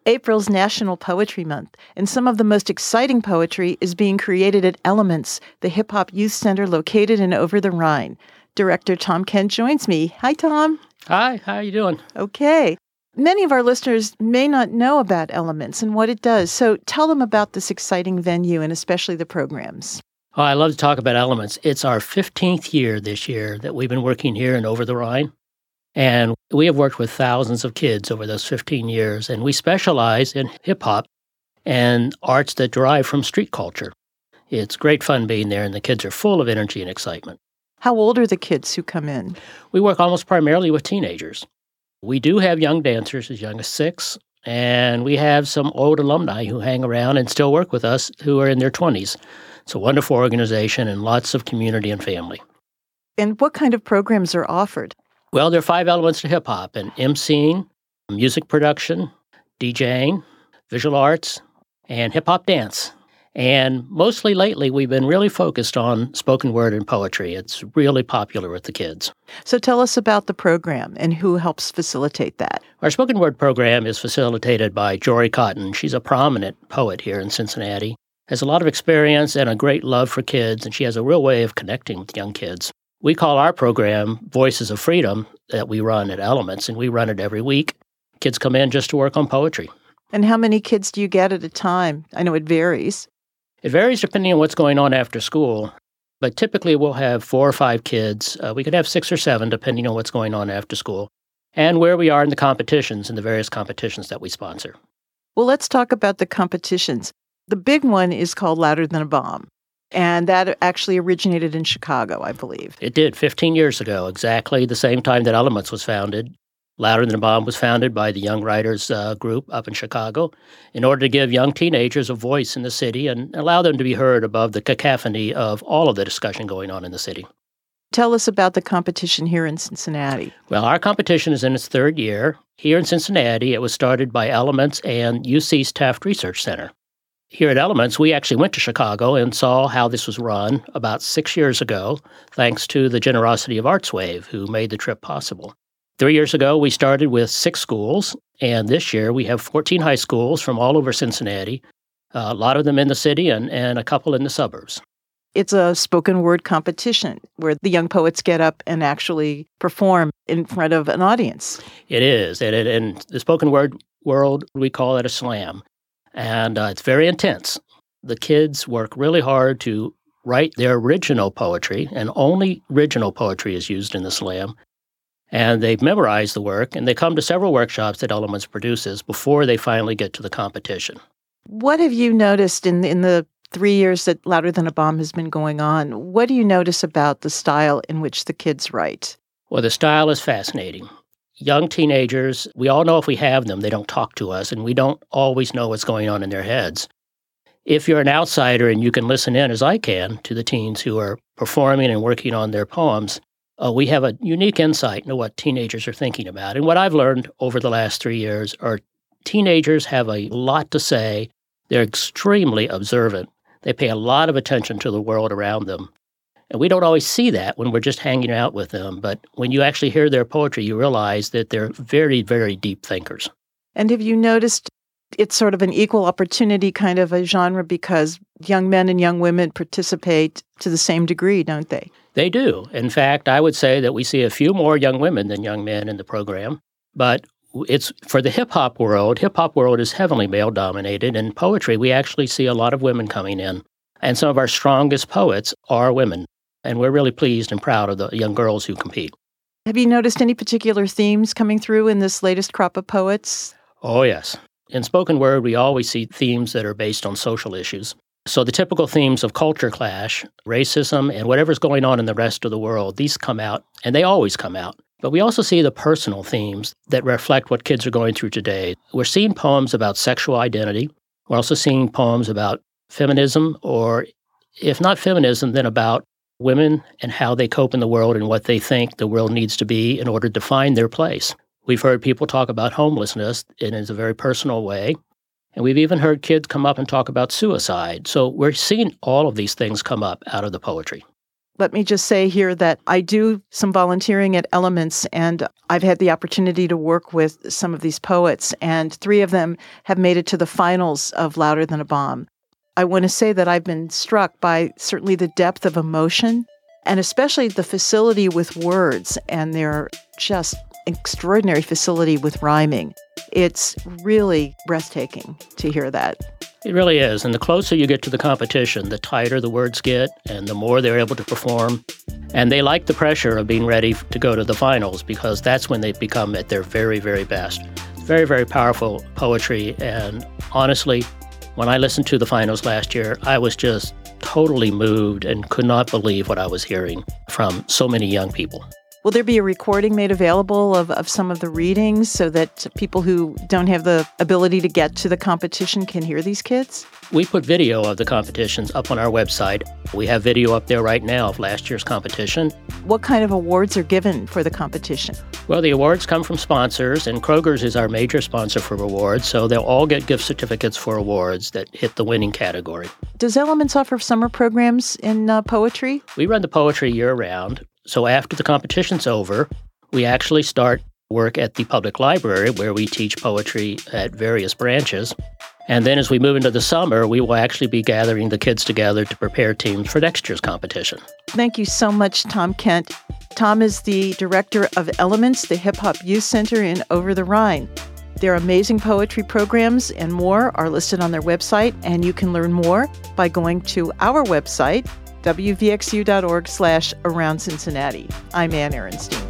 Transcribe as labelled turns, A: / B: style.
A: April's National Poetry Month, and some of the most exciting poetry is being created at Elements, the hip-hop youth center located in Over the Rhine. Director Tom Kent joins me. Hi, Tom.
B: Hi, how are you doing?
A: Okay. Many of our listeners may not know about Elements and what it does, so tell them about this exciting venue and especially the programs.
B: Oh, I love to talk about Elements. It's our 15th year this year that we've been working here in Over the Rhine. And we have worked with thousands of kids over those 15 years, and we specialize in hip-hop and arts that derive from street culture. It's great fun being there, and the kids are full of energy and excitement.
A: How old are the kids who come in?
B: We work almost primarily with teenagers. We do have young dancers as young as 6, and we have some old alumni who hang around and still work with us who are in their 20s. It's a wonderful organization and lots of community and family.
A: And what kind of programs are offered?
B: Well, there are 5 elements to hip-hop: and emceeing, music production, DJing, visual arts, and hip-hop dance. And mostly lately, we've been really focused on spoken word and poetry. It's really popular with the kids.
A: So tell us about the program and who helps facilitate that.
B: Our spoken word program is facilitated by Jory Cotton. She's a prominent poet here in Cincinnati, has a lot of experience and a great love for kids, and she has a real way of connecting with young kids. We call our program Voices of Freedom that we run at Elements, and we run it every week. Kids come in just to work on poetry.
A: And how many kids do you get at a time? I know it varies.
B: It varies depending on what's going on after school, but typically we'll have 4 or 5 kids. We could have 6 or 7 depending on what's going on after school and where we are in the competitions and the various competitions that we sponsor.
A: Well, let's talk about the competitions. The big one is called Louder Than a Bomb. And that actually originated in Chicago, I believe.
B: It did, 15 years ago, exactly the same time that Elements was founded. Louder Than a Bomb was founded by the Young Writers group up in Chicago in order to give young teenagers a voice in the city and allow them to be heard above the cacophony of all of the discussion going on in the city.
A: Tell us about the competition here in Cincinnati.
B: Well, our competition is in its 3rd year. Here in Cincinnati, it was started by Elements and UC's Taft Research Center. Here at Elements, we actually went to Chicago and saw how this was run about 6 years ago, thanks to the generosity of ArtsWave, who made the trip possible. 3 years ago, we started with 6 schools, and this year we have 14 high schools from all over Cincinnati, a lot of them in the city and a couple in the suburbs.
A: It's a spoken word competition where the young poets get up and actually perform in front of an audience.
B: It is, and in the spoken word world, we call it a slam. And it's very intense. The kids work really hard to write their original poetry, and only original poetry is used in the slam. And they've memorized the work, and they come to several workshops that Elements produces before they finally get to the competition.
A: What have you noticed in the 3 years that Louder Than a Bomb has been going on? What do you notice about the style in which the kids write?
B: Well, the style is fascinating. Young teenagers, we all know if we have them, they don't talk to us, and we don't always know what's going on in their heads. If you're an outsider and you can listen in, as I can, to the teens who are performing and working on their poems, we have a unique insight into what teenagers are thinking about. And what I've learned over the last 3 years are teenagers have a lot to say. They're extremely observant. They pay a lot of attention to the world around them. And we don't always see that when we're just hanging out with them. But when you actually hear their poetry, you realize that they're very, very deep thinkers.
A: And have you noticed it's sort of an equal opportunity kind of a genre because young men and young women participate to the same degree, don't they?
B: They do. In fact, I would say that we see a few more young women than young men in the program. But it's for the hip-hop world is heavily male-dominated. In poetry, we actually see a lot of women coming in. And some of our strongest poets are women. And we're really pleased and proud of the young girls who compete.
A: Have you noticed any particular themes coming through in this latest crop of poets?
B: Oh, yes. In spoken word, we always see themes that are based on social issues. So the typical themes of culture clash, racism, and whatever's going on in the rest of the world, these come out, and they always come out. But we also see the personal themes that reflect what kids are going through today. We're seeing poems about sexual identity. We're also seeing poems about feminism, or if not feminism, then about women and how they cope in the world and what they think the world needs to be in order to find their place. We've heard people talk about homelessness in a very personal way. And we've even heard kids come up and talk about suicide. So we're seeing all of these things come up out of the poetry.
A: Let me just say here that I do some volunteering at Elements, and I've had the opportunity to work with some of these poets, and 3 of them have made it to the finals of Louder Than a Bomb. I want to say that I've been struck by certainly the depth of emotion, and especially the facility with words, and their just extraordinary facility with rhyming. It's really breathtaking to hear that.
B: It really is. And the closer you get to the competition, the tighter the words get and the more they're able to perform. And they like the pressure of being ready to go to the finals because that's when they become at their very, very best. Very, very powerful poetry. And honestly, when I listened to the finals last year, I was just totally moved and could not believe what I was hearing from so many young people.
A: Will there be a recording made available of some of the readings so that people who don't have the ability to get to the competition can hear these kids?
B: We put video of the competitions up on our website. We have video up there right now of last year's competition.
A: What kind of awards are given for the competition?
B: Well, the awards come from sponsors, and Kroger's is our major sponsor for awards, so they'll all get gift certificates for awards that hit the winning category.
A: Does Elements offer summer programs in poetry?
B: We run the poetry year-round. So after the competition's over, we actually start work at the public library where we teach poetry at various branches. And then as we move into the summer, we will actually be gathering the kids together to prepare teams for next year's competition.
A: Thank you so much, Tom Kent. Tom is the director of Elements, the Hip Hop Youth Center in Over the Rhine. Their amazing poetry programs and more are listed on their website, and you can learn more by going to our website, wvxu.org/around Cincinnati. I'm Ann Ehrenstein.